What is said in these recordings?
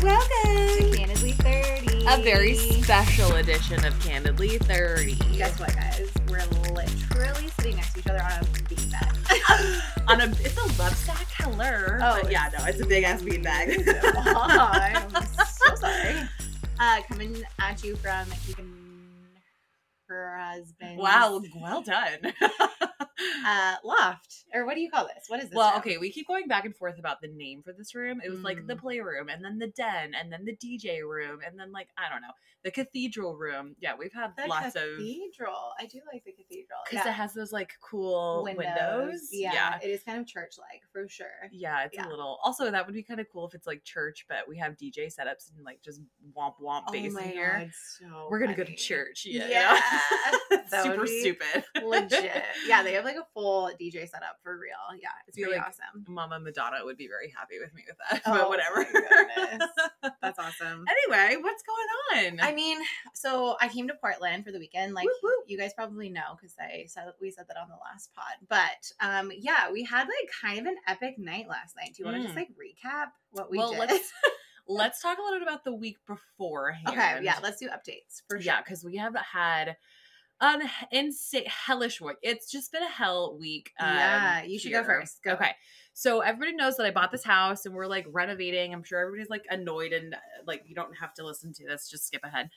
Welcome to Candidly 30. A very special edition of Candidly 30. Guess what, guys? We're literally sitting next to each other on a beanbag. It's a love sack, hello. Oh, but yeah, no, it's a big ass beanbag. I'm so sorry. Coming at you from her husband. Wow, well done. Loft, or what do you call this? What is this? Well, room? okay, we keep going back and forth about the name for this room. It was like the playroom, and then the den, and then the DJ room, and then like, I don't know, the cathedral room. Yeah, we've had The lots cathedral. I do like the cathedral. because it has those like cool windows. Yeah, it is kind of church-like for sure. Yeah, it's a little. Also, that would be kind of cool if it's like church, but we have DJ setups and like just womp womp bass in here. God, so We're gonna funny. go to church. Yeah. That Super would be stupid. legit. Yeah, they have like a full DJ setup for real. Yeah, it's feel pretty like awesome. Mama Madonna would be very happy with me with that. Oh, But whatever. my goodness. That's awesome. Anyway, what's going on? I mean, so I came to Portland for the weekend. Like Whoop, whoop. you guys probably know because we said that on the last pod. But yeah, we had like kind of an epic night last night. Do you want to just like recap what we did? Let's talk a little bit about the week beforehand. Okay, yeah, let's do updates for sure. Yeah, because we have had an insane hellish week. It's just been a hell week. Yeah, you should go first. Go. Okay. So everybody knows that I bought this house and we're like renovating. I'm sure everybody's like annoyed and like you don't have to listen to this, just skip ahead.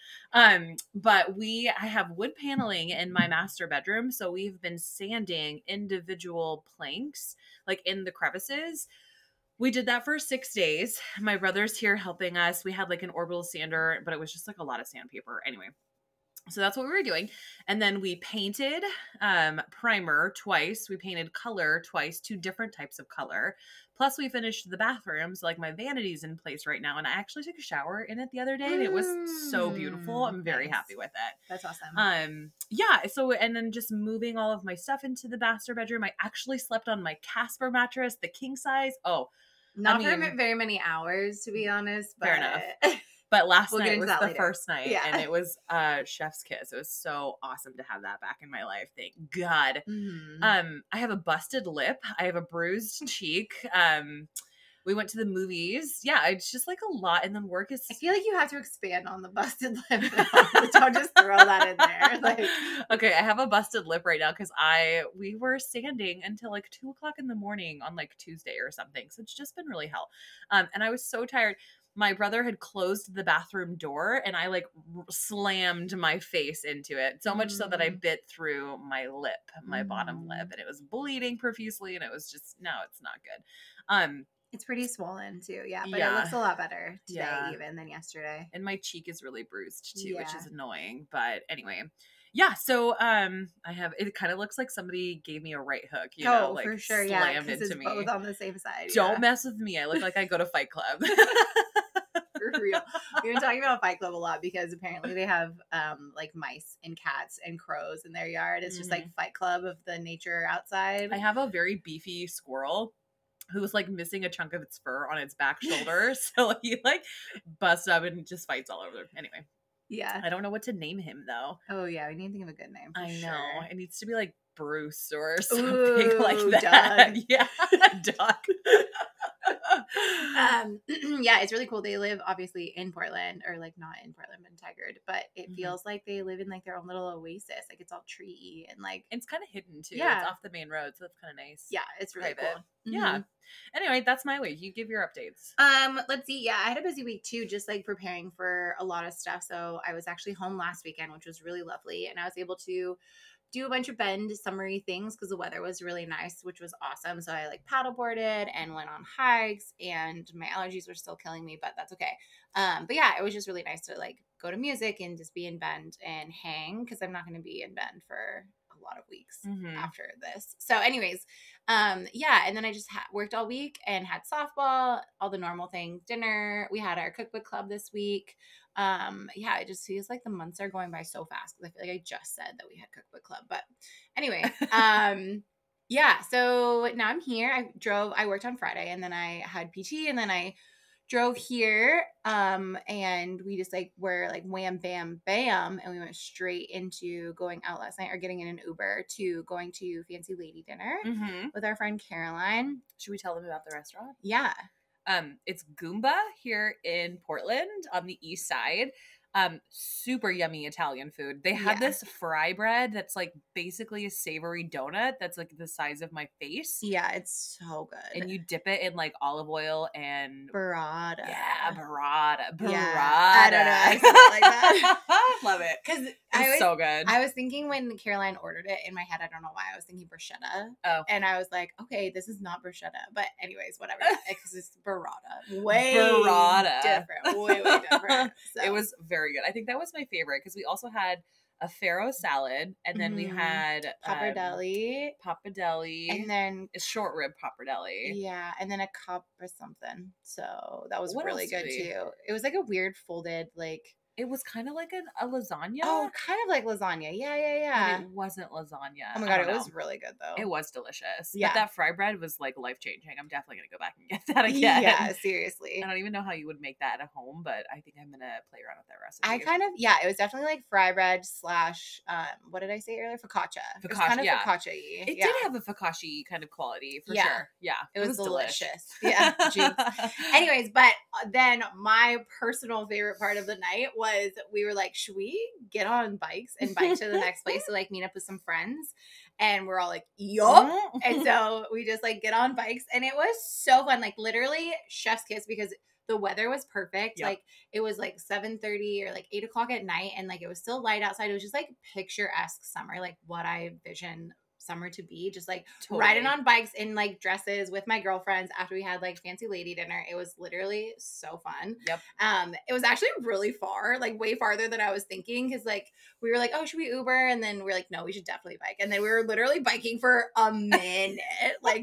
But I have wood paneling in my master bedroom, so we've been sanding individual planks like in the crevices. We did that for 6 days. My brother's here helping us. We had like an orbital sander, but it was just like a lot of sandpaper. Anyway. So that's what we were doing. And then we painted primer twice. We painted color twice, 2 different types of color. Plus we finished the bathrooms. Like my vanity's in place right now. And I actually took a shower in it the other day and it was so beautiful. I'm very happy with it. That's awesome. Yeah. So, and then just moving all of my stuff into the master bedroom. I actually slept on my Casper mattress, the king size. Oh, Not for very many hours, to be honest. But... Fair enough. But last We'll night was the later. first night, Yeah. and it was chef's kiss. It was so awesome to have that back in my life. Thank God. Mm-hmm. I have a busted lip. I have a bruised cheek. We went to the movies. Yeah, it's just like a lot, and then work is. I feel like you have to expand on the busted lip. Don't just throw that in there. Like, okay, I have a busted lip right now because we were sanding until like 2:00 in the morning on like Tuesday or something. So it's just been really hell. And I was so tired. My brother had closed the bathroom door and I like slammed my face into it. So much so that I bit through my lip, my bottom lip, and it was bleeding profusely. And it was just, no, it's not good. It's pretty swollen too. Yeah. But it looks a lot better today even than yesterday. And my cheek is really bruised too, which Yeah. is annoying. But anyway. Yeah, so it kind of looks like somebody gave me a right hook, you know, like for sure, slammed because into it's me. both on the same side. Don't mess with me. I look like I go to Fight Club. For real. We've been talking about Fight Club a lot because apparently they have like mice and cats and crows in their yard. It's just like Fight Club of the nature outside. I have a very beefy squirrel who was like missing a chunk of its fur on its back shoulder. So he like busts up and just fights all over. Anyway. Yeah. I don't know what to name him though. Oh yeah, we need to think of a good name. I know. Sure. It needs to be like Bruce or something like that. Doug. Yeah. Doug. Yeah, it's really cool. They live obviously in Portland, or like not in Portland, but in Tigard, but it feels like they live in like their own little oasis. Like it's all tree and like it's kind of hidden too. Yeah. It's off the main road, so that's kind of nice. Yeah, it's really Private. cool. Yeah. Anyway, that's my week. You give your updates. Let's see. Yeah, I had a busy week too, just like preparing for a lot of stuff. So I was actually home last weekend, which was really lovely, and I was able to do a bunch of bend summery things because the weather was really nice, which was awesome. So I like paddleboarded and went on hikes, and my allergies were still killing me, but that's okay. But yeah, it was just really nice to like go to music and just be in Bend and hang because I'm not going to be in Bend for a lot of weeks after this. So anyways, yeah, and then I just worked all week and had softball, all the normal things, dinner. We had our cookbook club this week. Yeah, it just feels like the months are going by so fast because I feel like I just said that we had cookbook club. But anyway, yeah, so now I'm here. I worked on Friday and then I had PT and then I drove here, and we just like were like wham, bam, bam, and we went straight into going out last night or getting in an Uber to going to Fancy Lady dinner with our friend Caroline. Should we tell them about the restaurant? Yeah. It's Goomba here in Portland on the east side. Super yummy Italian food. They have Yeah. this fry bread that's like basically a savory donut that's like the size of my face. Yeah, it's so good. And you dip it in like olive oil and burrata. Yeah, burrata. Yeah, I don't know. I said it like that. Love it. Because It's so good. I was thinking when Caroline ordered it in my head, I don't know why, I was thinking bruschetta. Oh. And I was like, okay, this is not bruschetta. But anyways, whatever. Because it's burrata. Way different. Way different. So. It was very good. I think that was my favorite because we also had a farro salad, and then we had pappardelle, and then a short rib pappardelle. Yeah, and then a cup or something. So that was really good too. It was like a weird folded like. It was kind of like a lasagna. Oh, kind of like lasagna. Yeah. But it wasn't lasagna. Oh my god, it was really good though. It was delicious. Yeah. But that fry bread was like life changing. I'm definitely gonna go back and get that again. Yeah, seriously. I don't even know how you would make that at home, but I think I'm gonna play around with that recipe. It was definitely like fry bread / what did I say earlier? Focaccia. It was kind of focaccia-y. It did have a focaccia kind of quality for sure. Yeah. It was delicious. Yeah. Anyways, but then my personal favorite part of the night was we were like, should we get on bikes and bike to the next place to like meet up with some friends? And we're all like, yup. And so we just like get on bikes, and it was so fun. Like literally chef's kiss because the weather was perfect. Yep. Like it was like 7:30 or like 8 o'clock at night, and like it was still light outside. It was just like picturesque summer, like what I envision summer to be, just like riding on bikes in like dresses with my girlfriends after we had like fancy lady dinner. It was literally so fun. Yep. It was actually really far, like way farther than I was thinking, because like we were like, oh, should we Uber? And then we were like, no, we should definitely bike. And then we were literally biking for a minute. Like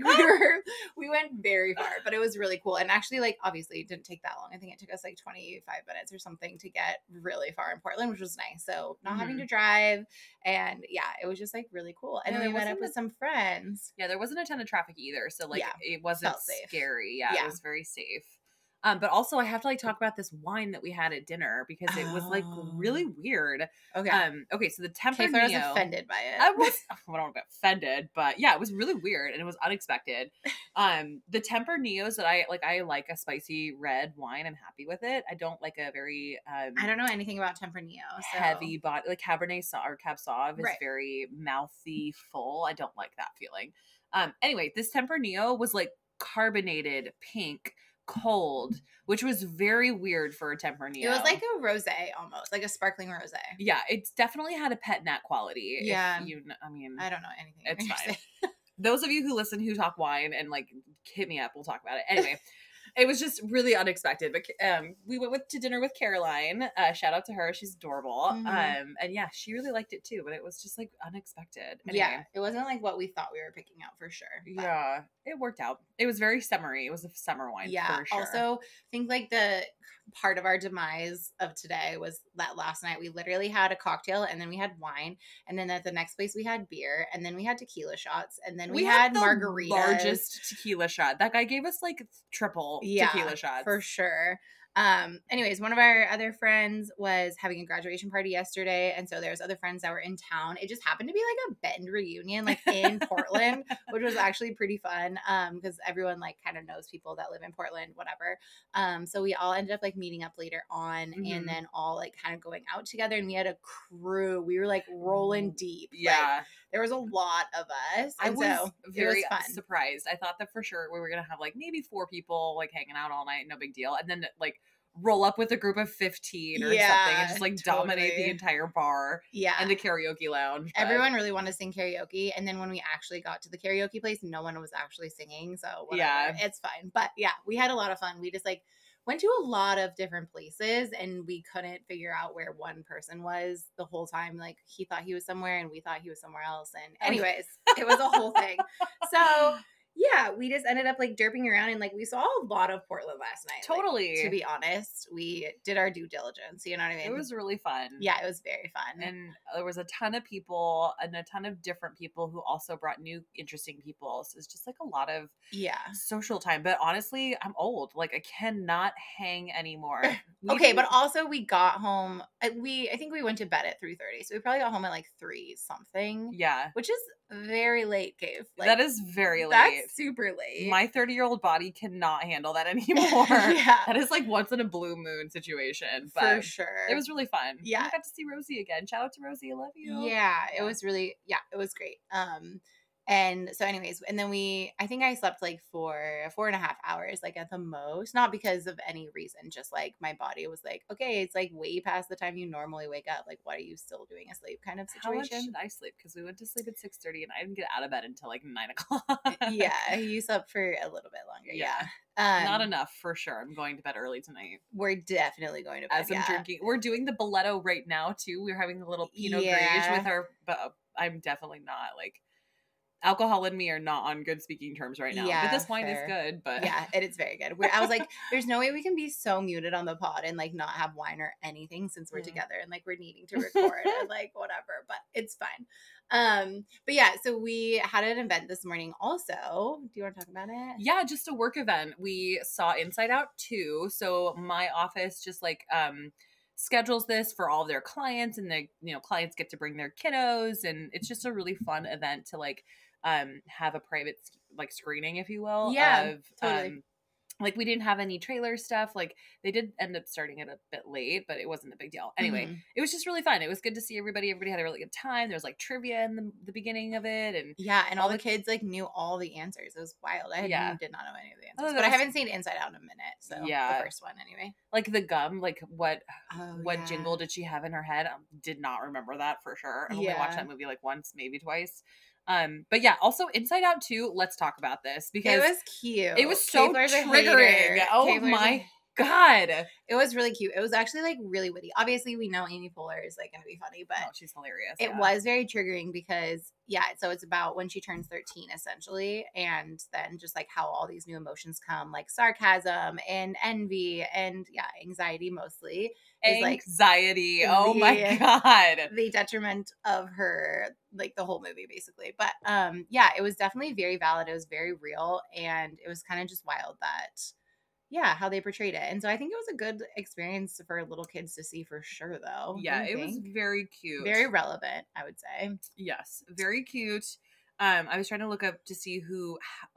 we went very far, but it was really cool. And actually, like obviously it didn't take that long. I think it took us like 25 minutes or something to get really far in Portland, which was nice. So not having to drive, and yeah, it was just like really cool. And then we met up with some friends. Yeah, there wasn't a ton of traffic either, so like it wasn't scary. Yeah, it was very safe. But also I have to like talk about this wine that we had at dinner because it was like really weird. Okay, so the Tempranillo. I was offended by it. I don't want to get offended, but yeah, it was really weird and it was unexpected. The Tempranillos that I like a spicy red wine. I'm happy with it. I don't like a very I don't know anything about Tempranillo. So. Heavy body, like Cabernet or Cab Sauv is very mouthy, full. I don't like that feeling. Anyway, this Tempranillo was like carbonated pink. Cold, which was very weird for a Tempranillo. It was like a rosé almost, like a sparkling rosé. Yeah, it's definitely had a pet nat quality. Yeah. I don't know anything. It's fine. Those of you who listen who talk wine and like hit me up, we'll talk about it. Anyway, it was just really unexpected. But we went to dinner with Caroline. Shout out to her. She's adorable. And yeah, she really liked it too, but it was just like unexpected. Anyway. Yeah, it wasn't like what we thought we were picking out for sure. But. Yeah, it worked out. It was very summery. It was a summer wine for sure. Also, I think like the part of our demise of today was that last night we literally had a cocktail and then we had wine, and then at the next place we had beer, and then we had tequila shots, and then we had margaritas. Largest tequila shot. That guy gave us like triple tequila shots. For sure. Anyways, one of our other friends was having a graduation party yesterday, and so there's other friends that were in town. It just happened to be like a Bend reunion, like in Portland, which was actually pretty fun. Because everyone like kind of knows people that live in Portland, whatever. So we all ended up like meeting up later on, and then all like kind of going out together, and we had a crew. We were like rolling deep. Yeah. Like, there was a lot of us. I was very surprised. I thought that for sure we were going to have like maybe 4 people like hanging out all night, no big deal. And then like roll up with a group of 15 or something and just like dominate the entire bar and the karaoke lounge. But everyone really wanted to sing karaoke. And then when we actually got to the karaoke place, no one was actually singing. So whatever, it's fine. But yeah, we had a lot of fun. We just like went to a lot of different places, and we couldn't figure out where one person was the whole time. Like he thought he was somewhere and we thought he was somewhere else. And anyways, it was a whole thing. So yeah, we just ended up like derping around, and like we saw a lot of Portland last night. Totally. Like, to be honest, we did our due diligence. You know what I mean? It was really fun. Yeah, it was very fun. And there was a ton of people and a ton of different people who also brought new interesting people. So it's just like a lot of social time. But honestly, I'm old. Like I cannot hang anymore. But also we got home. I think we went to bed at 3:30, so we probably got home at like 3 something. Yeah, which is very late, Cave. Like, that is very late. That's super late. My 30-year-old body cannot handle that anymore. Yeah. That is like once in a blue moon situation. But for sure. it was really fun. Yeah. I got to see Rosie again. Shout out to Rosie. I love you. Yeah, it was really, it was great. And so anyways, and then I think I slept like for 4.5 hours, like at the most, not because of any reason, just like my body was like, okay, it's like way past the time you normally wake up. Like, what are you still doing asleep kind of How much situation? did I sleep? Because we went to sleep at 6:30 and I didn't get out of bed until like 9 o'clock. Yeah, you slept for a little bit longer. Yeah. Yeah. Not enough for sure. I'm going to bed early tonight. We're definitely going to bed. As I'm drinking. We're doing the Boletto right now too. We're having a little Pinot Grigio with our, but I'm definitely not like, alcohol and me are not on good speaking terms right now. Yeah, but this wine fair. is good. But Yeah, it is very good. I was like, there's no way we can be so muted on the pod and like not have wine or anything since we're together and like we're needing to record and like whatever, but it's fine. But yeah, so we had an event this morning also. Do you want to talk about it? yeah, just a work event. We saw Inside Out 2. So my office just like schedules this for all of their clients, and the clients get to bring their kiddos, and it's just a really fun event to like have a private like screening, if you will. Yeah, of totally. like we didn't have any trailer stuff. Like they did end up starting it a bit late, but it wasn't a big deal. Anyway, It was just really fun. It was good to see everybody. Everybody had a really good time. There was like trivia in the beginning of it, and yeah, and all the kids like knew all the answers. It was wild. I did not know any of the answers, but I haven't seen Inside Out in a minute. So the first one anyway. Like the gum, like what jingle did she have in her head? Did not remember that for sure. I only watched that movie like once, maybe twice. But yeah, also Inside Out 2, let's talk about this because it was cute. It was so triggering. Oh my God. It was really cute. It was actually like really witty. Obviously, we know Amy Poehler is like going to be funny, but she's hilarious. It was very triggering because so it's about when she turns 13 essentially, and then just like how all these new emotions come, like sarcasm and envy and anxiety mostly. Anxiety. Oh my God. The detriment of her, like the whole movie basically. But it was definitely very valid. It was very real, and it was kind of just wild that how they portrayed it. And so I think it was a good experience for little kids to see for sure, though. Yeah, it was very cute. Very relevant, I would say. Yes, very cute. I was trying to look up to see who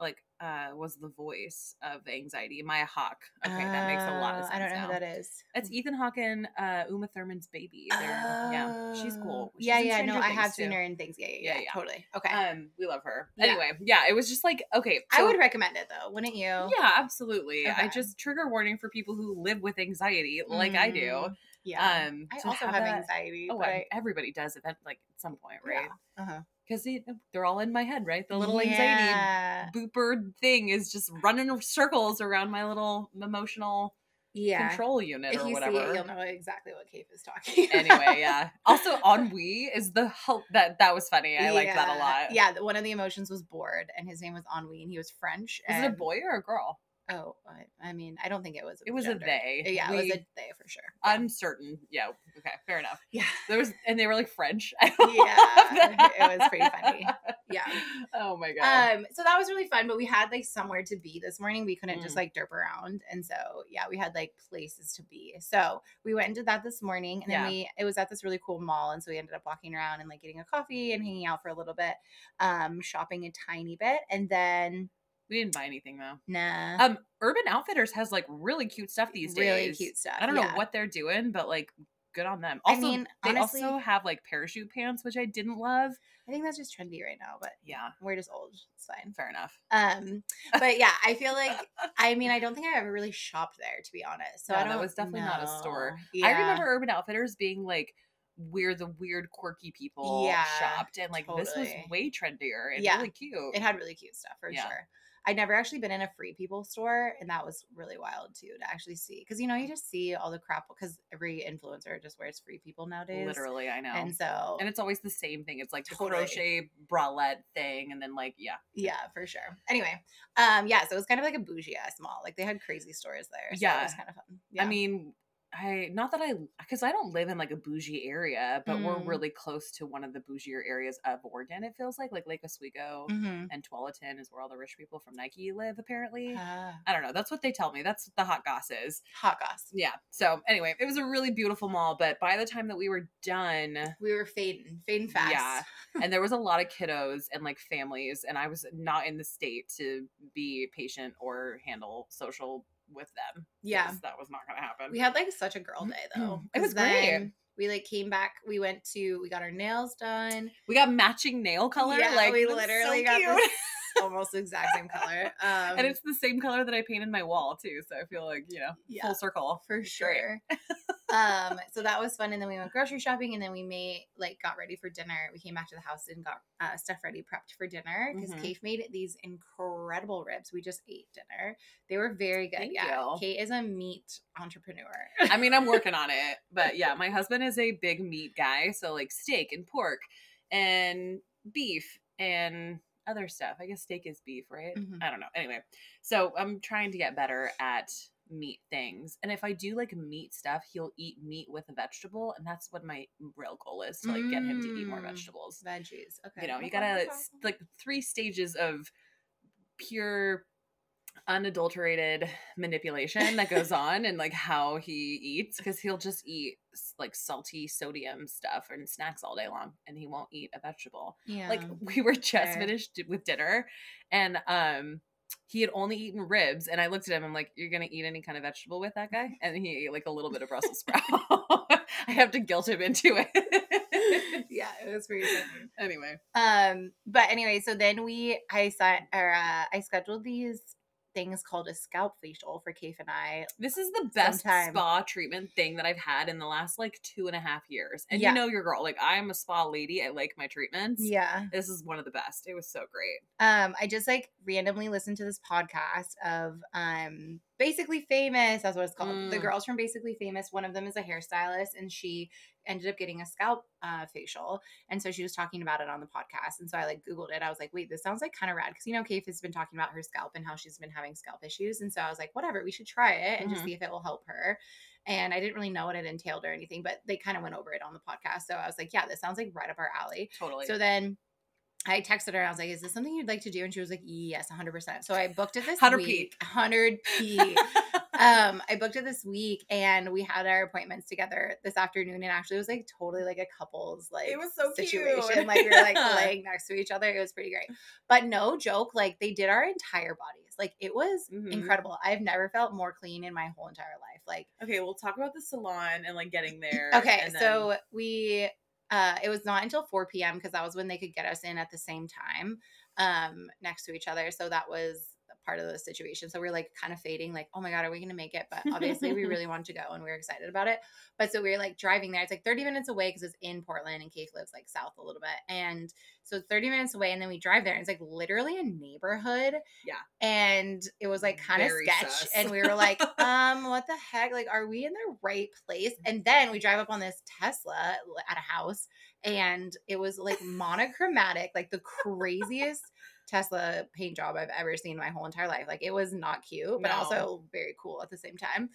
was the voice of Anxiety. Maya Hawke. Okay, that makes a lot of sense. I don't know who that is. It's Ethan Hawke and Uma Thurman's baby. Yeah, she's cool. She's no, I have seen her in things. Yeah, totally. Okay. We love her. Anyway, it was just like, okay. So, I would recommend it though, wouldn't you? Yeah, absolutely. Okay. I just trigger warning for people who live with anxiety, like I do. Yeah. I also have anxiety. Oh, everybody does at some point, right? Yeah. Uh-huh. Because they're all in my head, right? The little anxiety booper thing is just running circles around my little emotional control unit or whatever. If you see it, you'll know exactly what Kate is talking about. Anyway, yeah. Also, ennui is that was funny. I liked that a lot. Yeah, one of the emotions was bored, and his name was Ennui, and he was French. Was it a boy or a girl? Oh, I mean, I don't think it was. It was gender. A they. Yeah, it was a they for sure. Uncertain. Yeah. Okay. Fair enough. Yeah. They were like French. Yeah. It was pretty funny. Yeah. Oh my God. So that was really fun, but we had like somewhere to be this morning. We couldn't just like derp around, and so we had like places to be. So we went and did that this morning, and then it was at this really cool mall, and so we ended up walking around and like getting a coffee and hanging out for a little bit, shopping a tiny bit, and then. We didn't buy anything though. Nah. Urban Outfitters has like really cute stuff these days. Really cute stuff. I don't know what they're doing, but like good on them. Also, they honestly, also have like parachute pants, which I didn't love. I think that's just trendy right now, but we're just old. It's fine. Fair enough. But yeah, I feel like I don't think I ever really shopped there, to be honest. So that was definitely not a store. Yeah. I remember Urban Outfitters being like where the weird quirky people shopped, and like this was way trendier and really cute. It had really cute stuff for sure. I'd never actually been in a Free People store, and that was really wild too to actually see, because you just see all the crap because every influencer just wears Free People nowadays. Literally, I know. And it's always the same thing. It's like the crochet bralette thing, and then like for sure. Anyway, so it was kind of like a bougie ass mall. Like they had crazy stores there. So it was kind of fun. Yeah. I mean, because I don't live in like a bougie area, but we're Mm. really close to one of the bougier areas of Oregon. It feels like Lake Oswego Mm-hmm. and Tualatin is where all the rich people from Nike live, apparently. Ah. I don't know. That's what they tell me. That's what the hot goss is. Hot goss. Yeah. So anyway, it was a really beautiful mall, but by the time that we were done, We were fading fast. yeah, and there was a lot of kiddos and like families, and I was not in the state to be patient or handle social with them. Yeah. That was not going to happen. We had like such a girl day though. It was 'Cause then great. We like came back. We got our nails done. We got matching nail color. Yeah, like we that's literally so got cute. this almost exact same color. And it's the same color that I painted my wall too. So I feel like, Yeah, full circle. for It's great. sure. So that was fun. And then we went grocery shopping, and then we got ready for dinner. We came back to the house and got stuff ready, prepped for dinner, because Mhm. Kate made these incredible ribs. We just ate dinner. They were very good. Thank Yeah. you. Kate is a meat entrepreneur. I mean, I'm working on it, but yeah, my husband is a big meat guy. So like steak and pork and beef and other stuff. I guess steak is beef, right? Mhm. I don't know. Anyway, so I'm trying to get better at meat things. And if I do like meat stuff, he'll eat meat with a vegetable. And that's what my real goal is, to like get him to eat more vegetables. Veggies. Okay. You know, you Okay, gotta okay. like 3 stages of pure unadulterated manipulation that goes on and like how he eats, because he'll just eat like salty sodium stuff and snacks all day long, and he won't eat a vegetable. Yeah. Like we were just Fair. finished with dinner, and he had only eaten ribs, and I looked at him, I'm like, you're gonna eat any kind of vegetable with that guy? And he ate like a little bit of Brussels sprout. I have to guilt him into it. Yeah, it was pretty funny. Anyway. But anyway, so then I scheduled these things called a scalp facial for Kafe and I. This is the best Sometime. spa treatment thing that I've had in the last like 2.5 years. And Yeah. you know your girl, like I'm a spa lady. I like my treatments. Yeah. This is one of the best. It was so great. I just like randomly listened to this podcast of Basically Famous, that's what it's called. The girls from Basically Famous. One of them is a hairstylist, and she ended up getting a scalp facial, and so she was talking about it on the podcast. And so I like Googled it. I was like, wait, this sounds like kind of rad, because Kafe has been talking about her scalp and how she's been having scalp issues. And so I was like, whatever, we should try it and just see if it will help her. And I didn't really know what it entailed or anything, but they kind of went over it on the podcast. So I was like, yeah, this sounds like right up our alley. Totally. So then I texted her. I was like, is this something you'd like to do? And she was like, yes, 100%. So I booked it this 100p. week. 100p. I booked it this week, and we had our appointments together this afternoon. And actually it was like totally like a couple's like It was so situation. cute. Like we were like laying next to each other. It was pretty great. But no joke, like they did our entire bodies. Like it was incredible. I've never felt more clean in my whole entire life. Like, okay, we'll talk about the salon and like getting there. okay, and then... so we it was not until 4 p.m. because that was when they could get us in at the same time next to each other. So that was part of the situation. So we were like kind of fading, like, oh my God, are we going to make it? But obviously we really wanted to go, and we were excited about it. But so we were like driving there. It's like 30 minutes away because it's in Portland, and Kafe lives like south a little bit. And so it's 30 minutes away, and then we drive there, and it's like literally a neighborhood. Yeah. And it was like kind of Very sketch. sus. And we were like, what the heck? Like, are we in the right place? And then we drive up on this Tesla at a house, and it was like monochromatic, like the craziest Tesla paint job I've ever seen in my whole entire life. Like it was not cute, but No. also very cool at the same time.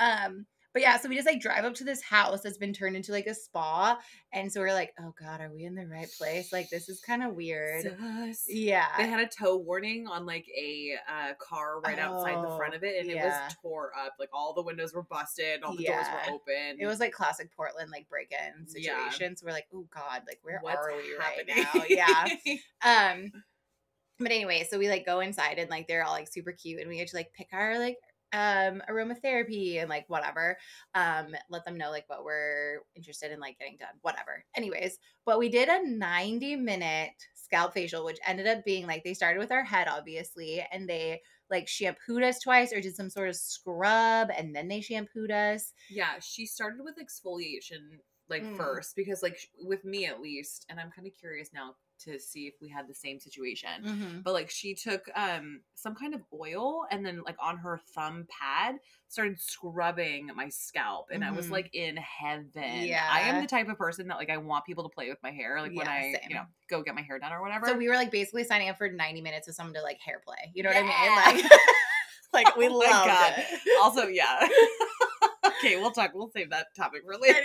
But yeah, so we just like drive up to this house that's been turned into like a spa. And so we're like, oh God, are we in the right place? Like this is kind of weird. Sus. Yeah. They had a tow warning on like a car right outside the front of it, and it yeah. was tore up. Like all the windows were busted, all the doors were open. It was like classic Portland, like break-in Yeah. situation. So we're like, oh God, like where What's are we happening? right now? Yeah. But anyway, so we like go inside, and like they're all like super cute, and we get to like pick our like aromatherapy and like whatever, let them know like what we're interested in like getting done, whatever. Anyways, but we did a 90-minute scalp facial, which ended up being like, they started with our head obviously, and they like shampooed us twice or did some sort of scrub, and then they shampooed us. Yeah, she started with exfoliation like first, because like with me at least, and I'm kind of curious now to see if we had the same situation, but like she took some kind of oil, and then like on her thumb pad started scrubbing my scalp, and I was like in heaven. Yeah. I am the type of person that like I want people to play with my hair, like when I same. go get my hair done or whatever. So we were like basically signing up for 90 minutes with someone to like hair play, you know what I Yeah. mean? Like we Oh my loved God. it. Also, yeah. Okay, we'll save that topic for later.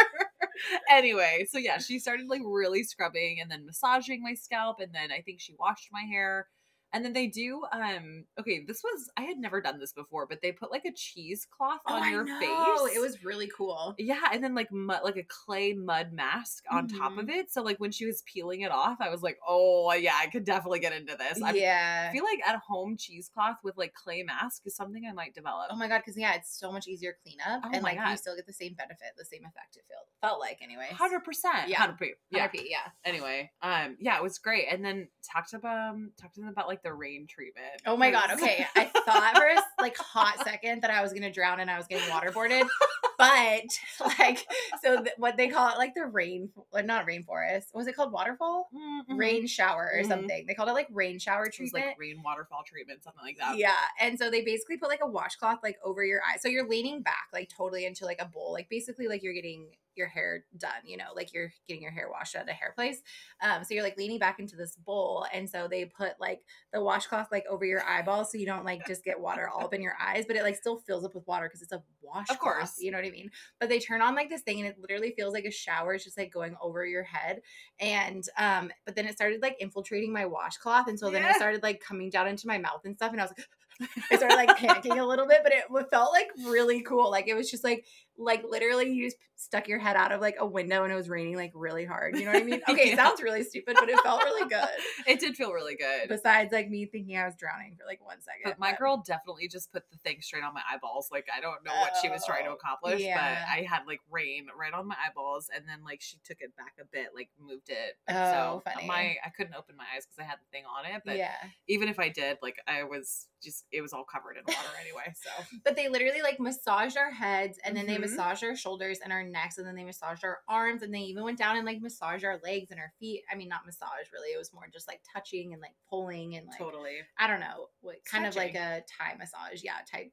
Anyway, so yeah, she started like really scrubbing and then massaging my scalp, and then I think she washed my hair. And then they do okay, I had never done this before, but they put like a cheesecloth on your face. It was really cool. Yeah, and then like mud, like a clay mud mask on top of it. So like when she was peeling it off, I was like, oh yeah, I could definitely get into this. I feel like at home cheesecloth with like clay mask is something I might develop. Oh my god, because it's so much easier cleanup, and like you still get the same benefit, the same effect. It felt like anyway. 100%. Yeah, 100%. Yeah. 100%. Yeah. Anyway, yeah, it was great. And then talked to them about like the rain treatment. Oh my god. Okay, I thought for a like hot second that I was gonna drown and I was getting waterboarded. But like, so what they call it, like the not rainforest. Was it called waterfall? Mm-hmm. Rain shower or something. They called it like rain shower treatment. It was like rain waterfall treatment, something like that. Yeah. And so they basically put like a washcloth like over your eyes. So you're leaning back like totally into like a bowl. Like basically like you're getting your hair done, like you're getting your hair washed at a hair place. So you're like leaning back into this bowl. And so they put like the washcloth like over your eyeballs so you don't like just get water all up in your eyes, but it like still fills up with water because it's a washcloth. Of course. You know what I mean? But they turn on like this thing and it literally feels like a shower. It's just like going over your head. And but then it started like infiltrating my washcloth. And so then it started like coming down into my mouth and stuff. And I was like, I started like panicking a little bit, but it felt like really cool. Like it was just like literally you just stuck your head out of like a window and it was raining like really hard. You know what I mean? Okay, It sounds really stupid, but it felt really good. It did feel really good. Besides like me thinking I was drowning for like 1 second. But my girl definitely just put the thing straight on my eyeballs. Like I don't know what she was trying to accomplish, but I had like rain right on my eyeballs, and then like she took it back a bit, like moved it. Oh, so funny. I couldn't open my eyes because I had the thing on it. But even if I did, like it was all covered in water anyway. So but they literally like massaged our heads, and then they massaged our shoulders and our necks, and then they massaged our arms, and they even went down and like massaged our legs and our feet. I mean, not massage really, it was more just like touching and like pulling and like totally, I don't know, what kind of like a Thai massage type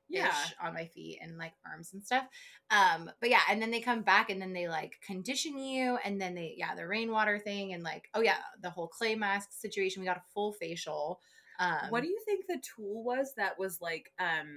on my feet and like arms and stuff. But yeah, and then they come back and then they like condition you, and then the rainwater thing, and like the whole clay mask situation. We got a full facial. What do you think the tool was that was like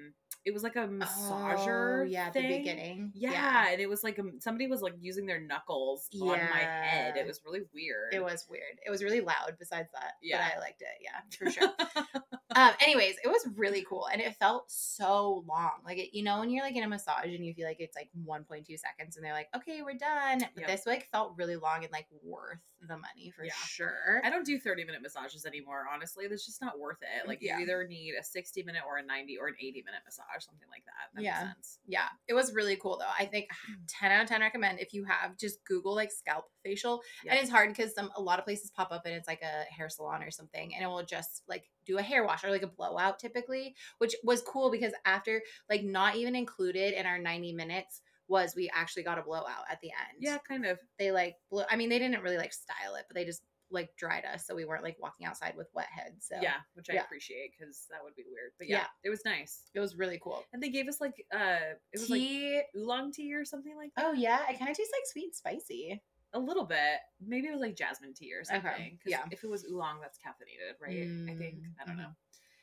it was like a massager at the beginning. And it was like somebody was like using their knuckles on my head. It was really weird. It was really loud besides that. But I liked it, for sure. Anyways, it was really cool, and it felt so long. Like when you're like in a massage and you feel like it's like 1.2 seconds and they're like, okay, we're done. But this like felt really long and like worth the money for sure. I don't do 30-minute massages anymore, honestly. That's just not worth it. Like you either need a 60-minute or a 90 or an 80-minute massage, something like that. That makes sense. Yeah. It was really cool though. I think 10 out of 10 recommend. If you have, just Google like scalp facial. And it's hard because a lot of places pop up and it's like a hair salon or something, and it will just like do a hair wash or like a blowout typically, which was cool because after like not even included in our 90 minutes was we actually got a blowout at the end. Yeah, kind of. They like they didn't really like style it, but they just like dried us so we weren't like walking outside with wet heads. So which I appreciate because that would be weird. But it was nice. It was really cool. And they gave us like it was tea, like oolong tea or something like that. Oh yeah, it kind of tastes like sweet and spicy. A little bit. Maybe it was like jasmine tea or something. Okay. If it was oolong, that's caffeinated, right? I think. I don't know.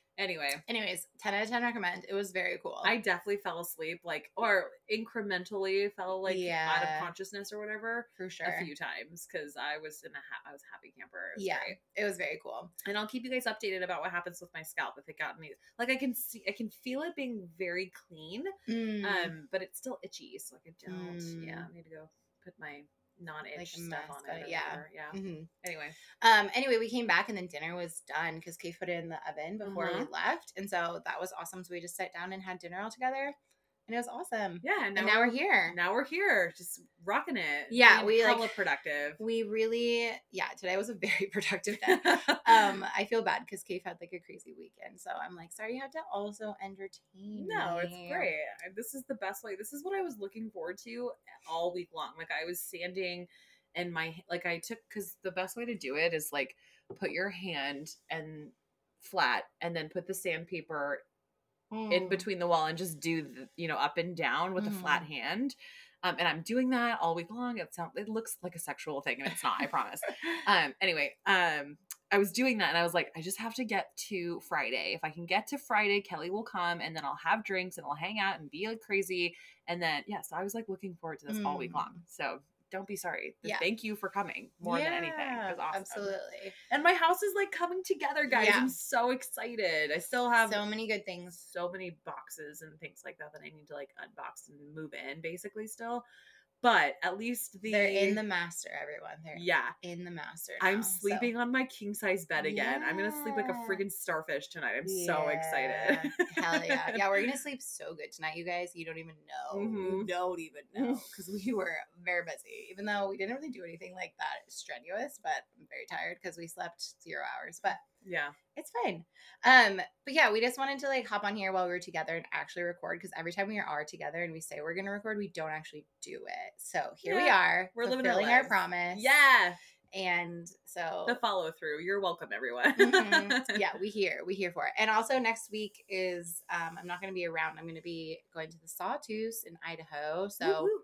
Anyways, 10 out of 10 recommend. It was very cool. I definitely fell asleep, like, or incrementally fell like out of consciousness or whatever, for sure, a few times because I was I was a happy camper. It was great. It was very cool, and I'll keep you guys updated about what happens with my scalp if it got me. Like I can feel it being very clean, but it's still itchy, so like I don't. I need to go put my non-itch like stuff on it. Anyway, we came back and then dinner was done because Kate put it in the oven before we left, and so that was awesome. So we just sat down and had dinner all together, and it was awesome. And now we're here. Now we're here, just rocking it. We hella productive. We really, today was a very productive day. I feel bad because Kate had like a crazy weekend, so I'm like, sorry, you had to also entertain. No, it's great. This is the best way. This is what I was looking forward to all week long. Like I was sanding, and because the best way to do it is like put your hand and flat, and then put the sandpaper in between the wall and just do up and down with a flat hand. And I'm doing that all week long. It looks like a sexual thing, and it's not, I promise. I was doing that and I was like, I just have to get to Friday. If I can get to Friday, Kelly will come and then I'll have drinks and I'll hang out and be like crazy. And then, so I was like looking forward to this all week long. So don't be sorry. Yeah. Thank you for coming more than anything. It was awesome. Absolutely. And my house is like coming together, guys. Yeah. I'm so excited. I still have so many good things. So many boxes and things like that I need to like unbox and move in basically still. But at least they're in the master, everyone. They're in the master now, I'm sleeping on my king size bed again. I'm gonna sleep like a friggin' starfish tonight. I'm so excited. Hell yeah. Yeah, we're gonna sleep so good tonight, you guys. You don't even know. You don't even know. Because we were very busy. Even though we didn't really do anything like that strenuous, but I'm very tired because we slept 0 hours. But yeah, it's fine. But yeah, we just wanted to like hop on here while we were together and actually record, because every time we are together and we say we're gonna record, we don't actually do it. So here we are. We're living our promise. Yeah. And so the follow through. You're welcome, everyone. Yeah, we here for it. And also next week is I'm not gonna be around. I'm gonna be going to the Sawtooth in Idaho. So woo-hoo.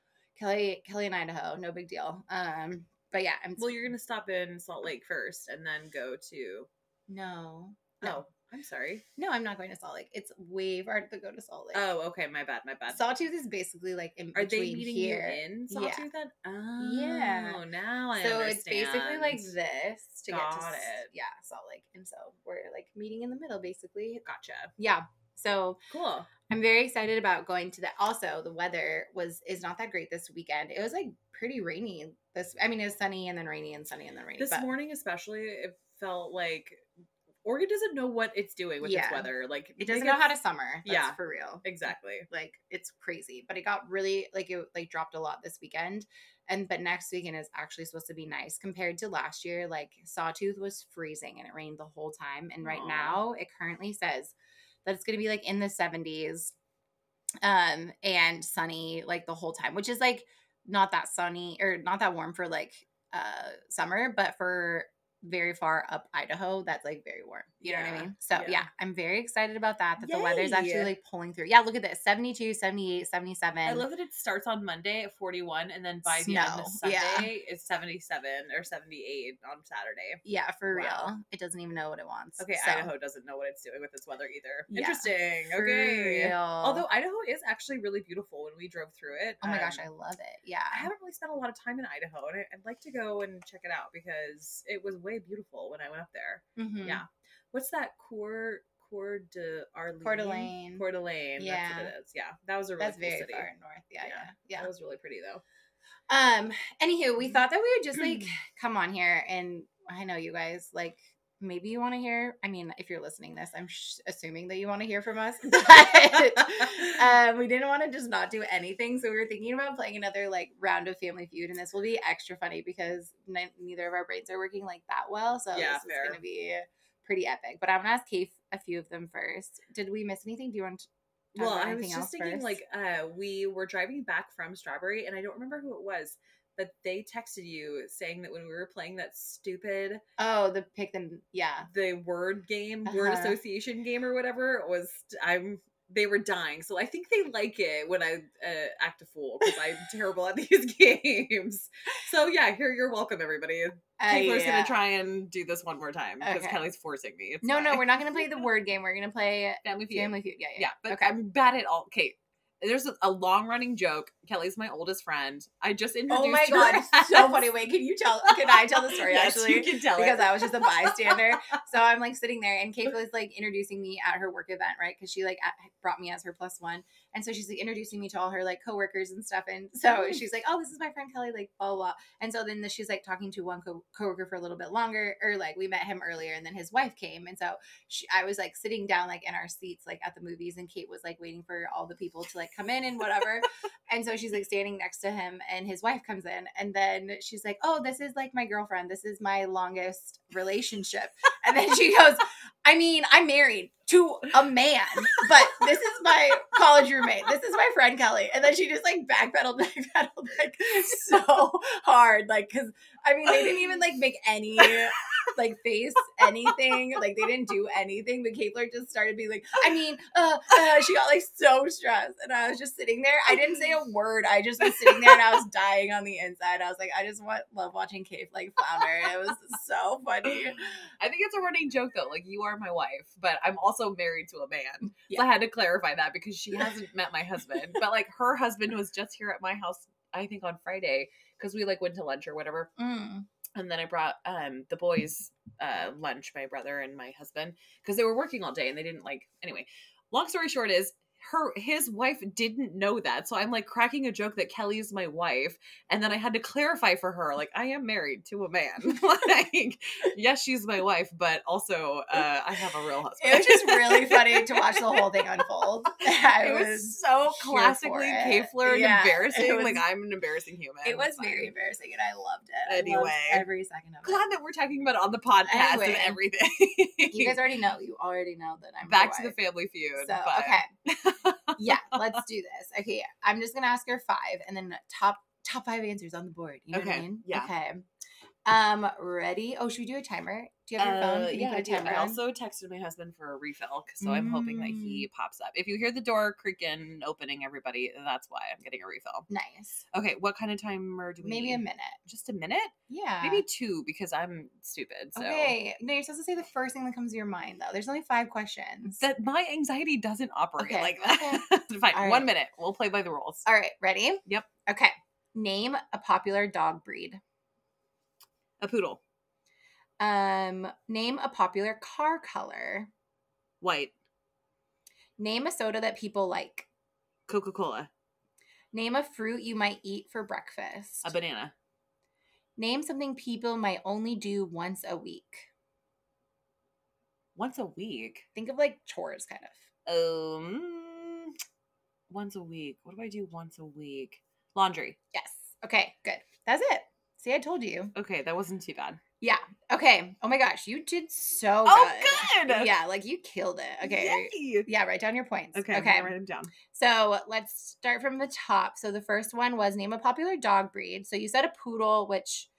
Kelly in Idaho, no big deal. But yeah, well, you're gonna stop in Salt Lake first, and then go to. No. Oh, I'm sorry. No, I'm not going to Salt Lake. It's way far to go to Salt Lake. Oh, okay. My bad. Sawtooth is basically like in Are between they meeting here. You in Sawtooth then? Oh, yeah. Now I so understand. It's basically like this to Got get to it. Yeah, Salt Lake, and so we're like meeting in the middle, basically. Gotcha. Yeah. So cool. I'm very excited about going to that. Also, the weather is not that great this weekend. It was like pretty rainy. It was sunny and then rainy and sunny and then rainy. This morning especially, it felt like Oregon doesn't know what it's doing with its weather. Like it doesn't know how to summer. That's for real. Exactly. Like it's crazy. But it got really it dropped a lot this weekend. But next weekend is actually supposed to be nice compared to last year. Like Sawtooth was freezing and it rained the whole time. And right now it currently says that it's going to be like in the 70s and sunny like the whole time, which is like not that sunny or not that warm for like summer, but for very far up Idaho, that's like very warm. You know what I mean? So yeah, I'm very excited about that the weather's actually like pulling through. Yeah, look at this. 72, 78, 77. I love that it starts on Monday at 41 and then by the end of Sunday it's 77 or 78 on Saturday. Yeah, for real. It doesn't even know what it wants. Okay, so. Idaho doesn't know what it's doing with its weather either. Yeah, interesting. For real. Although Idaho is actually really beautiful when we drove through it. Oh my gosh, I love it. Yeah. I haven't really spent a lot of time in Idaho and I'd like to go and check it out because it was way beautiful when I went up there. Mm-hmm. Yeah. What's that? Coeur d'Alene. Coeur d'Alene. Yeah. That's what it is. Yeah. That was a really cool very city. Far north. Yeah. That was really pretty though. Anywho, we thought that we would just like come on here and I know you guys like maybe you want to hear. I mean, if you're listening to this, I'm assuming that you want to hear from us. But we didn't want to just not do anything, so we were thinking about playing another like round of Family Feud, and this will be extra funny because neither of our brains are working like that well. So this is going to be pretty epic. But I'm gonna ask Kate a few of them first. Did we miss anything? Do you want to? Well, I was just thinking, like, we were driving back from Strawberry, and I don't remember who it was. But they texted you saying that when we were playing that stupid the word game, word association game or whatever, it was they were dying. So I think they like it when I act a fool because I'm terrible at these games. So yeah, you're welcome, everybody. Taylor's gonna try and do this one more time because Kelly's forcing me. It's no, we're not gonna play the word game. We're gonna play Family Feud. Yeah. But I'm bad at all. Kate. There's a long running joke. Kelly's my oldest friend. I just introduced her. Oh my god, it's so funny. Wait, can I tell the story? Yes, actually? You can tell because I was just a bystander. So I'm like sitting there, and Kate was like introducing me at her work event, right? Because she like brought me as her +1, and so she's like introducing me to all her like coworkers and stuff. And so she's like, "Oh, this is my friend Kelly," like blah blah. Blah. And so then she's like talking to one coworker for a little bit longer, or like we met him earlier, and then his wife came, and so I was like sitting down like in our seats like at the movies, and Kate was like waiting for all the people to like come in and whatever. And so she's like standing next to him and his wife comes in and then she's like, "Oh, this is like my girlfriend. This is my longest relationship." And then she goes, I mean, I'm married to a man, but this is my college roommate. This is my friend Kelly. And then she just like backpedaled like so hard. Like, cause I mean, they didn't even like make any like face anything. Like they didn't do anything. But Kayla just started being like, I mean, she got like so stressed. And I was just sitting there. I didn't say a word. I just was sitting there and I was dying on the inside. I was like, I just love watching Kate like flounder. It was so funny. I think it's a running joke though. Like, you are my wife, but I'm also married to a man. Yeah. So I had to clarify that because she hasn't met my husband. But like, her husband was just here at my house, I think on Friday, because we like went to lunch or whatever. And then I brought the boys lunch, my brother and my husband, because they were working all day and they didn't like, anyway, long story short is his wife didn't know that. So I'm like cracking a joke that Kelly's my wife. And then I had to clarify for her, like, I am married to a man. Like, yes, she's my wife, but also I have a real husband. It was just really funny to watch the whole thing unfold. It was so classically Kayfler and embarrassing. Like, I'm an embarrassing human. It was very embarrassing and I loved it. Anyway. I loved every second of it. Glad that we're talking about it on the podcast Anyway. and everything. You guys already know. You already know that I'm back your to the wife. Family Feud. So, but... okay. Yeah, let's do this. Okay, I'm just gonna ask her 5 and then top 5 answers on the board. You know what I mean? Yeah. Okay. Ready? Oh, should we do a timer? Do you have your phone? Can you put a timer I on? also texted my husband for a refill, so I'm hoping that he pops up. If you hear the door creaking, opening, everybody, that's why I'm getting a refill. Nice. Okay, what kind of timer do we Maybe need? a minute. Just a minute? Yeah. Maybe 2 because I'm stupid. So. Okay. No, you're supposed to say the first thing that comes to your mind, though. There's only 5 questions. That my anxiety doesn't operate Okay, like that. Fine. All 1 right. minute. We'll play by the rules. All right. Ready? Yep. Okay. Name a popular dog breed. A poodle. Name a popular car color. White. Name a soda that people like. Coca-Cola. Name a fruit you might eat for breakfast. A banana. Name something people might only do once a week. Once a week? Think of like chores, kind of. Once a week. What do I do once a week? Laundry. Yes. Okay, good. That's it. See, I told you. Okay, that wasn't too bad. Yeah. Okay. Oh my gosh, you did so good. Oh, good. Yeah, like you killed it. Okay. Yay. Yeah, write down your points. Okay, I'm gonna write them down. So let's start from the top. So the first one was name a popular dog breed. So you said a poodle, which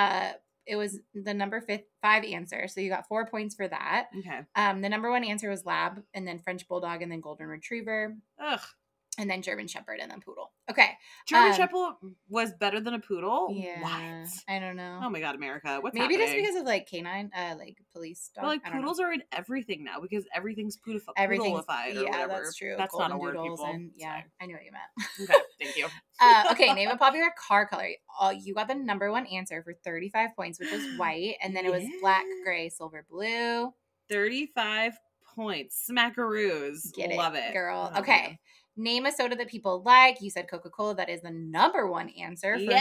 it was the number 5 answer. So you got 4 points for that. Okay. The number 1 answer was lab, and then French bulldog, and then golden retriever. Ugh. And then German Shepherd, and then poodle. Okay. German Shepherd was better than a poodle? Yeah. What? I don't know. Oh my god, America. What's Maybe happening? just because of like canine, like police dog. But like I don't know. poodles are in everything now because everything's Everything's poodleified or yeah, whatever. that's true. That's Golden not a word, doodles people. and yeah, I knew what you meant. Okay, thank you. Okay, name a popular car color. You got the number 1 answer for 35 points, which was white, and then it was black, gray, silver, blue. 35 points. Smackaroos. Get it, Love it. girl. Oh, Okay. Name a soda that people like. You said Coca-Cola. That is the number 1 answer for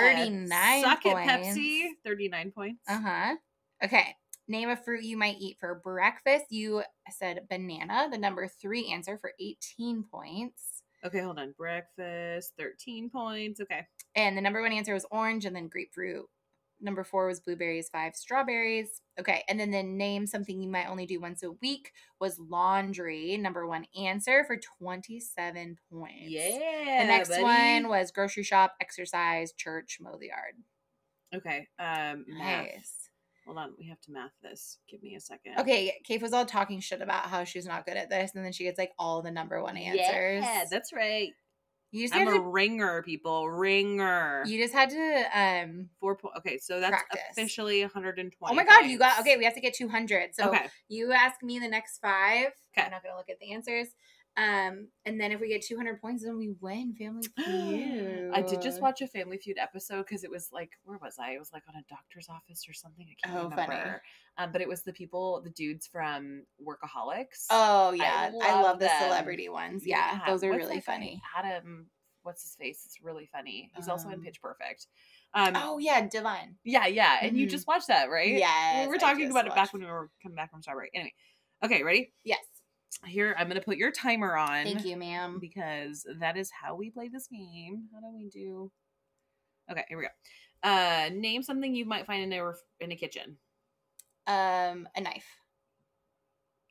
39 Suck points. it, Pepsi. 39 points. Uh-huh. Okay. Name a fruit you might eat for breakfast. You said banana, the number 3 answer for 18 points. Okay, hold on. Breakfast, 13 points. Okay. And the number 1 answer was orange, and then grapefruit. Number 4 was blueberries, 5 strawberries. Okay, and then the name something you might only do once a week was laundry. Number 1 answer for 27 points. Yeah. The next buddy. one was grocery shop, exercise, church, mow the yard. Okay. Math. Nice. Hold on, we have to math this. Give me a second. Okay, Kate was all talking shit about how she's not good at this, and then she gets like all the number 1 answers. Yeah, that's right. You just I'm had a to, ringer, people. Ringer. you just had to 4 points. Okay, so that's practice. officially 120. Oh my god, points. you got okay, we have to get 200. So okay. you ask me the next 5. Okay. I'm not gonna look at the answers. And then if we get 200 points, then we win Family Feud. I did just watch a Family Feud episode because it was like, where was I? It was like on a doctor's office or something. I can't remember. Funny. But it was the dudes from Workaholics. Oh yeah, I love the them. celebrity ones. Yeah, those are What's really that guy? funny. Adam, what's his face? It's really funny. He's also in Pitch Perfect. Oh yeah, Divine. Yeah. And you Mhm. just watched that, right? Yes, We were I talking just about it back watched- when we were coming back from Strawberry. Anyway. Okay, ready? Yes. Here, I'm going to put your timer on. Thank you, ma'am. Because that is how we play this game. How do we do? Okay, here we go. Name something you might find in a kitchen. A knife.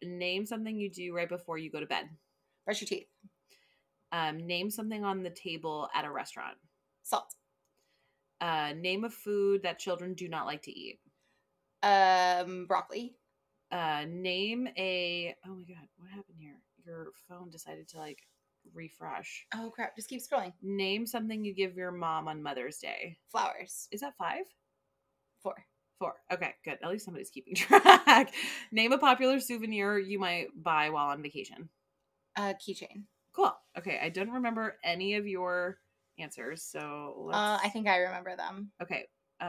Name something you do right before you go to bed. Brush your teeth. Name something on the table at a restaurant. Salt. Name a food that children do not like to eat. Broccoli. Name a. Oh my god, what happened here? Your phone decided to like refresh. Oh crap! Just keep scrolling. Name something you give your mom on Mother's Day. Flowers. Is that 5? 4. 4. Okay, good. At least somebody's keeping track. Name a popular souvenir you might buy while on vacation. Keychain. Cool. Okay, I don't remember any of your answers, so let's. I think I remember them. Okay.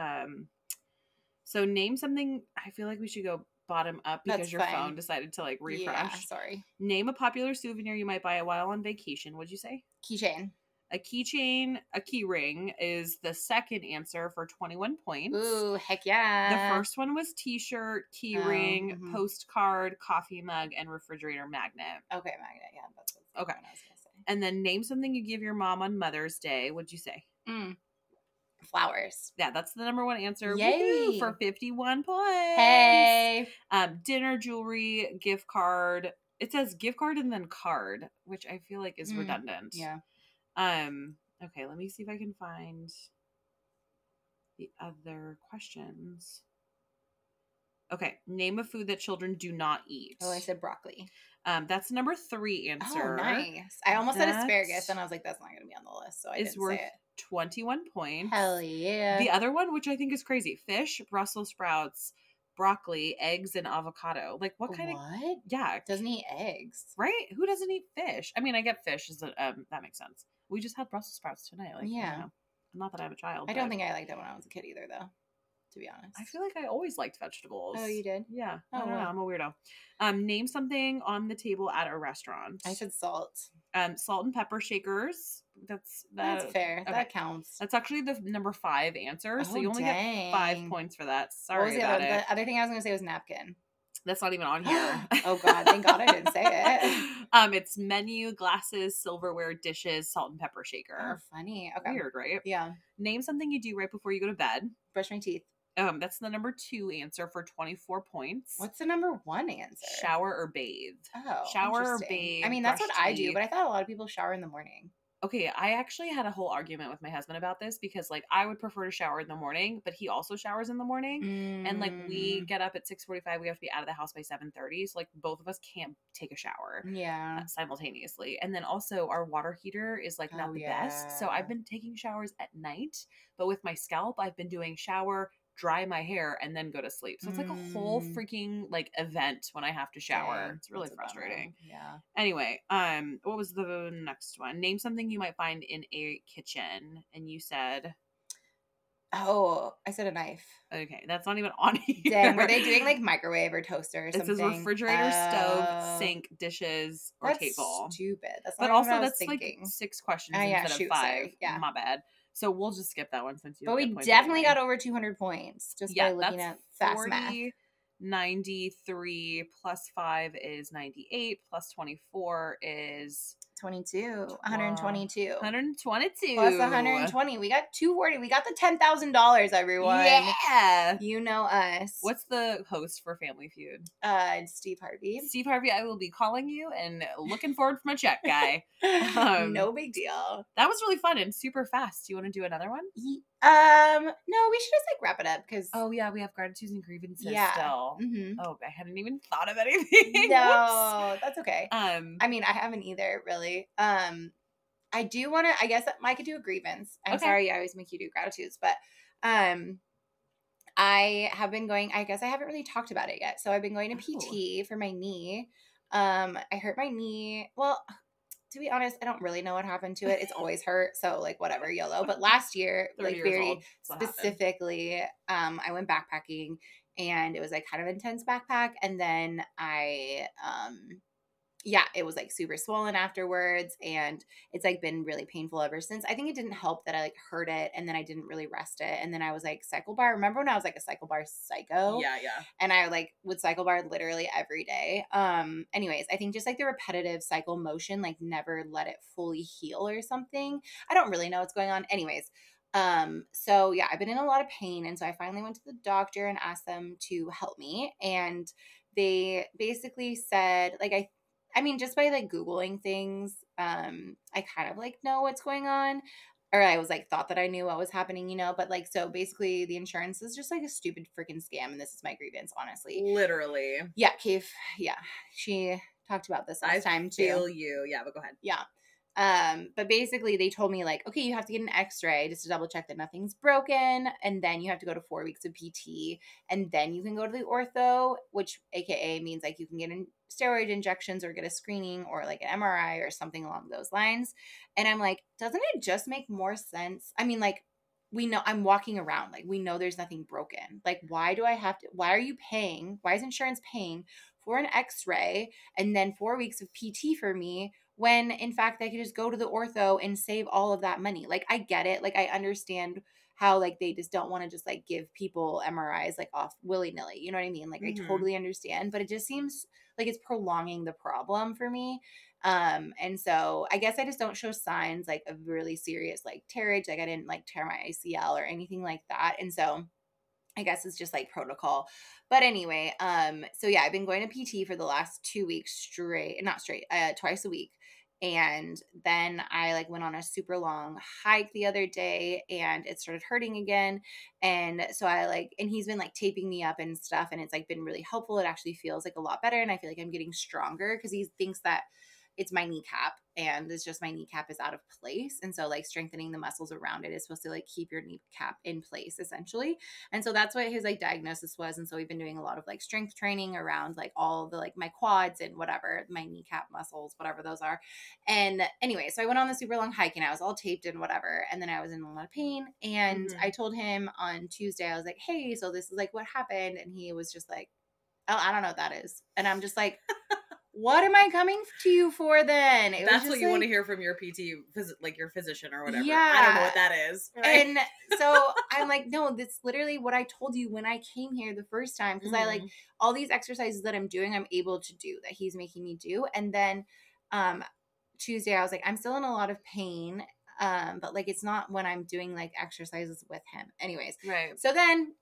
So name something. I feel like we should go bottom up because That's your fine. phone decided to like refresh. Yeah, sorry. Name a popular souvenir you might buy while on vacation. What'd you say? Keychain. A keychain, a key ring is the second answer for 21 points. Ooh, heck yeah. The first one was t-shirt, key ring, postcard, coffee mug, and refrigerator magnet. Okay, magnet. Yeah, that's what Okay. I was going to say. And then name something you give your mom on Mother's Day. What'd you say? Flowers. Yeah, that's the number one answer. Yay! Woo-hoo, for 51 points. Hey. Dinner, jewelry, gift card. It says gift card and then card, which I feel like is redundant. Yeah. Okay, let me see if I can find the other questions. Okay, name a food that children do not eat. Oh, I said broccoli. That's number 3 answer. Oh, nice. I almost said asparagus, and I was like, that's not going to be on the list, so I didn't worth say it. 21 points. Hell yeah. The other one, which I think is crazy, fish, Brussels sprouts, broccoli, eggs, and avocado. Like, what kind of... What? Yeah. Doesn't eat eggs. Right? Who doesn't eat fish? I mean, I get fish. That makes sense. We just had Brussels sprouts tonight. Like, yeah. You know, not that I have a child. I don't think I liked it when I was a kid either, though, to be honest. I feel like I always liked vegetables. Oh, you did? Yeah. Oh, I don't know. I'm a weirdo. Name something on the table at a restaurant. I said salt. Salt and pepper shakers. That's fair. Okay. That counts. That's actually the number 5 answer. So you only get 5 points for that. Sorry about it. The other thing I was going to say was napkin. That's not even on here. Oh God, thank God I didn't say it. It's menu, glasses, silverware, dishes, salt and pepper shaker. Oh, funny. Okay. Weird, right? Yeah. Name something you do right before you go to bed. Brush my teeth. That's the number 2 answer for 24 points. What's the number 1 answer? Shower or bathe. Oh, shower or bathe. I mean, that's what I do, but I thought a lot of people shower in the morning. Okay, I actually had a whole argument with my husband about this because, like, I would prefer to shower in the morning, but he also showers in the morning. And, like, we get up at 6:45. We have to be out of the house by 7:30. So, like, both of us can't take a shower simultaneously. And then also our water heater is, like, not the best. So I've been taking showers at night. But with my scalp, I've been doing shower, dry my hair, and then go to sleep. So it's like a whole freaking like event when I have to shower. It's really frustrating. Yeah. Anyway, what was the next one? Name something you might find in a kitchen. And you said... Oh, I said a knife. Okay, that's not even on here. Dang, were they doing like microwave or toaster or something? It says refrigerator, stove, sink, dishes, or table. Stupid. That's not but also that's thinking. Like 6 questions instead of 5. Sorry. Yeah, my bad. So we'll just skip that one since you. But we definitely got over 200 points just by looking at fast 40, math. 93 plus 5 is 98 plus 24 is 22. 122. 122 plus 120. We got 240. We got the $10,000, everyone. Yeah, you know us. What's the host for Family Feud? Steve Harvey. Steve Harvey, I will be calling you and looking forward for my check, guy. No big deal. That was really fun and super fast. Do you want to do another one? No, we should just like wrap it up because we have gratitudes and grievances still. Mm-hmm. Oh, I hadn't even thought of anything. No, that's okay. I mean, I haven't either, really. I do want to. I guess I could do a grievance. I'm sorry, I always make you do gratitudes, but I have been going. I guess I haven't really talked about it yet. So I've been going to PT for my knee. I hurt my knee. Well, to be honest, I don't really know what happened to it. It's always hurt. So like whatever, YOLO. But last year, like very specifically, I went backpacking and it was like kind of intense backpack. And then it was like super swollen afterwards. And it's like been really painful ever since. I think it didn't help that I like hurt it and then I didn't really rest it. And then I was like cycle bar. Remember when I was like a cycle bar psycho? Yeah. And I like would cycle bar literally every day. Anyways, I think just like the repetitive cycle motion, like never let it fully heal or something. I don't really know what's going on. Anyways, so yeah, I've been in a lot of pain. And so I finally went to the doctor and asked them to help me. And they basically said, like, I mean, just by like Googling things, I kind of like know what's going on. Or I was like, thought that I knew what was happening, you know, but like, so basically the insurance is just like a stupid freaking scam. And this is my grievance, honestly. Literally. Yeah. Kate, yeah. She talked about this last time too. I feel you. Yeah, but go ahead. Yeah. But basically they told me like, okay, you have to get an x-ray just to double check that nothing's broken. And then you have to go to 4 weeks of PT, and then you can go to the ortho, which AKA means like you can get in steroid injections or get a screening or like an MRI or something along those lines. And I'm like, doesn't it just make more sense? I mean, like, we know I'm walking around, like we know there's nothing broken. Like, why are you paying? Why is insurance paying for an x-ray and then 4 weeks of PT for me, when in fact I could just go to the ortho and save all of that money? Like, I get it. Like, I understand how like they just don't want to just like give people MRIs like off willy-nilly. You know what I mean? Like, I totally understand, but it just seems like it's prolonging the problem for me. And so I guess I just don't show signs like of really serious like tearage. Like, I didn't like tear my ACL or anything like that. And so I guess it's just like protocol. But anyway, so yeah, I've been going to PT for the last 2 weeks straight, not straight, twice a week. And then I like went on a super long hike the other day and it started hurting again. And so I like, and he's been like taping me up and stuff. And it's like been really helpful. It actually feels like a lot better. And I feel like I'm getting stronger because he thinks that it's my kneecap, and it's just my kneecap is out of place. And so like strengthening the muscles around it is supposed to like keep your kneecap in place essentially. And so that's what his like diagnosis was. And so we've been doing a lot of like strength training around like all the like my quads and whatever, my kneecap muscles, whatever those are. And anyway, so I went on the super long hike and I was all taped and whatever. And then I was in a lot of pain. And I told him on Tuesday, I was like, hey, so this is like what happened. And he was just like, oh, I don't know what that is. And I'm just like, what am I coming to you for then? That's what you want to hear from your PT, like your physician or whatever. Yeah. I don't know what that is. Right? And so I'm like, no, that's literally what I told you when I came here the first time. Because I like all these exercises that I'm doing, I'm able to do that he's making me do. And then Tuesday, I was like, I'm still in a lot of pain. But like, it's not when I'm doing like exercises with him. Anyways. Right. So then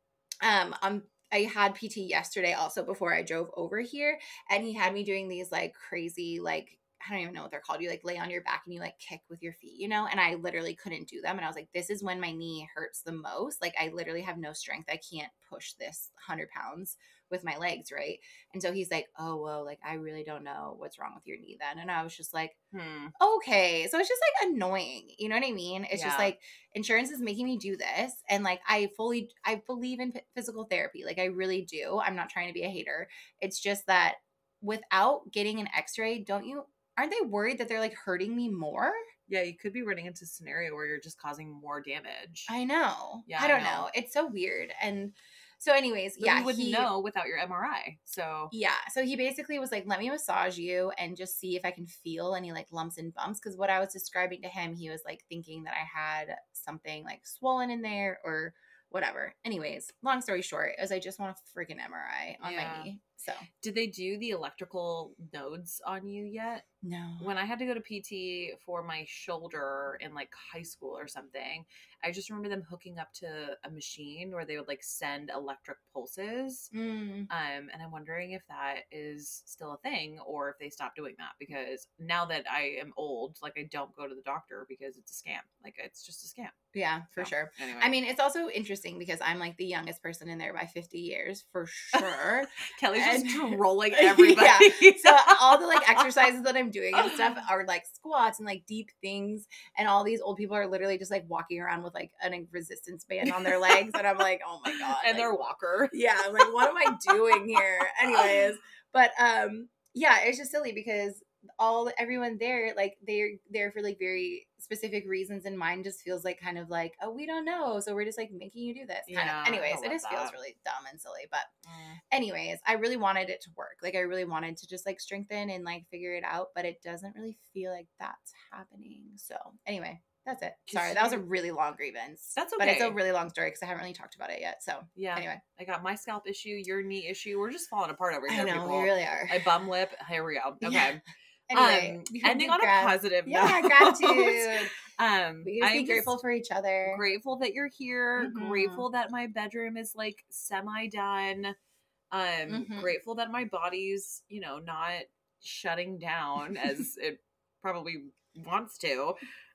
I had PT yesterday also before I drove over here, and he had me doing these like crazy, like, I don't even know what they're called. You like lay on your back and you like kick with your feet, you know? And I literally couldn't do them. And I was like, this is when my knee hurts the most. Like, I literally have no strength. I can't push this 100 pounds with my legs, right? And so he's like, oh, whoa, like, I really don't know what's wrong with your knee then. And I was just like, okay. So it's just like annoying. You know what I mean? It's just like insurance is making me do this. And like, I believe in physical therapy. Like, I really do. I'm not trying to be a hater. It's just that without getting an x-ray, aren't they worried that they're like hurting me more? Yeah, you could be running into a scenario where you're just causing more damage. I know. Yeah, I don't know. It's so weird. And so anyways, but you wouldn't know without your MRI. So yeah. So he basically was like, let me massage you and just see if I can feel any like lumps and bumps. Because what I was describing to him, he was like thinking that I had something like swollen in there or whatever. Anyways, long story short, is I just want a freaking MRI on my knee. So did they do the electrical nodes on you yet? No. When I had to go to PT for my shoulder in like high school or something, I just remember them hooking up to a machine where they would like send electric pulses. And I'm wondering if that is still a thing or if they stopped doing that, because now that I am old, like I don't go to the doctor because it's a scam. Like, it's just a scam. Yeah, for sure. Anyway. I mean, it's also interesting because I'm like the youngest person in there by 50 years for sure. Kelly's just trolling everybody. Yeah. So all the like exercises that I'm doing and stuff are like squats and like deep things, and all these old people are literally just like walking around with like a resistance band on their legs, and I'm like, oh my god, and like, their walker. Yeah, I'm like, what am I doing here? Anyways, but yeah, it's just silly because everyone there, like, they're there for like very specific reasons, and mine just feels like kind of like, oh, we don't know, so we're just like making you do this kind of. Anyways, it just feels really dumb and silly, but anyways, I really wanted it to work. Like, I really wanted to just like strengthen and like figure it out, but it doesn't really feel like that's happening. So anyway, that's it. Sorry, that was a really long grievance. That's okay. But it's a really long story because I haven't really talked about it yet. So yeah. Anyway, I got my scalp issue, your knee issue. We're just falling apart over here. I know, people. we really are. My bum lip. Here we go. Okay. Yeah. Anyway, ending on a positive note. Yeah, gratitude. We just I'm be grateful for each other. Grateful that you're here. Grateful that my bedroom is like semi done. I'm grateful that my body's, you know, not shutting down as it probably wants to.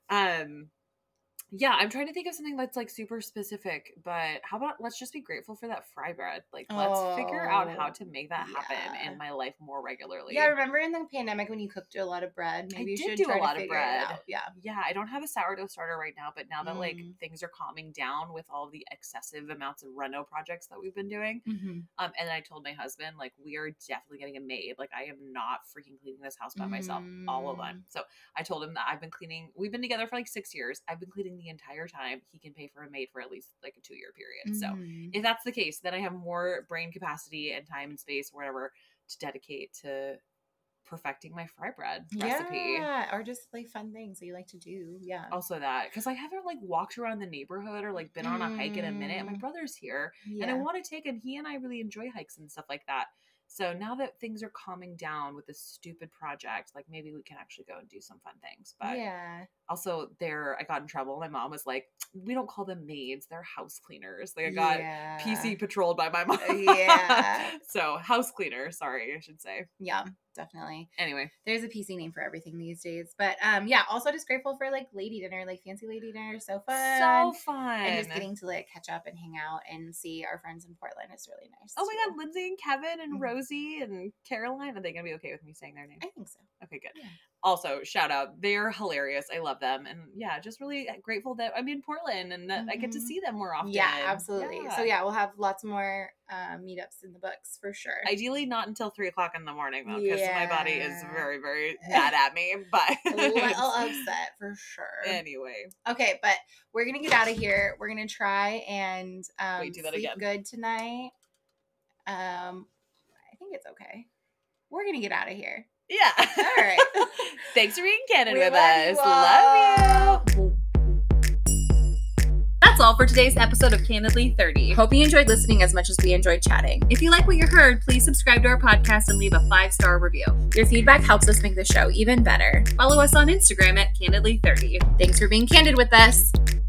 Yeah, I'm trying to think of something that's like super specific, but how about let's just be grateful for that fry bread. Like, let's figure out how to make that happen in my life more regularly. Yeah, remember in the pandemic when you cooked a lot of bread? Maybe you should try to figure it out. Yeah, I don't have a sourdough starter right now, but now that like things are calming down with all the excessive amounts of reno projects that we've been doing, and I told my husband, like, we are definitely getting a maid. Like, I am not freaking cleaning this house by myself all of the time. So I told him that I've been cleaning. We've been together for like 6 years. I've been cleaning the entire time. He can pay for a maid for at least like a 2-year period. So if that's the case, then I have more brain capacity and time and space, whatever, to dedicate to perfecting my fry bread recipe. Yeah, or just like fun things that you like to do. Yeah. Also that, because I haven't like walked around the neighborhood or like been on a hike in a minute. My brother's here and I want to take him. He and I really enjoy hikes and stuff like that. So now that things are calming down with this stupid project, like maybe we can actually go and do some fun things. But also I got in trouble. My mom was like, we don't call them maids. They're house cleaners. Like I got PC patrolled by my mom. So house cleaner. Sorry, I should say. Yeah, definitely. Anyway. There's a PC name for everything these days. But also just grateful for like lady dinner, like fancy lady dinner. So fun. So fun. And just getting to like catch up and hang out and see our friends in Portland is really nice. Oh my God, Lindsay and Kevin and Rosie and Caroline. Are they going to be okay with me saying their name? I think so. Okay, good. Yeah. Also, shout out. They're hilarious. I love them. And yeah, just really grateful that I'm in Portland and that I get to see them more often. Yeah, absolutely. Yeah. So we'll have lots more meetups in the books for sure. Ideally not until 3:00 in the morning though, because my body is very, very mad at me. But a little upset for sure. Anyway. Okay, but we're going to get out of here. We're going to try and do that sleep again. good tonight. I think it's okay. We're going to get out of here. Yeah. All right. Thanks for being candid with us. Love you. That's all for today's episode of Candidly 30. Hope you enjoyed listening as much as we enjoyed chatting. If you like what you heard, please subscribe to our podcast and leave a 5-star review. Your feedback helps us make the show even better. Follow us on Instagram at Candidly 30. Thanks for being candid with us.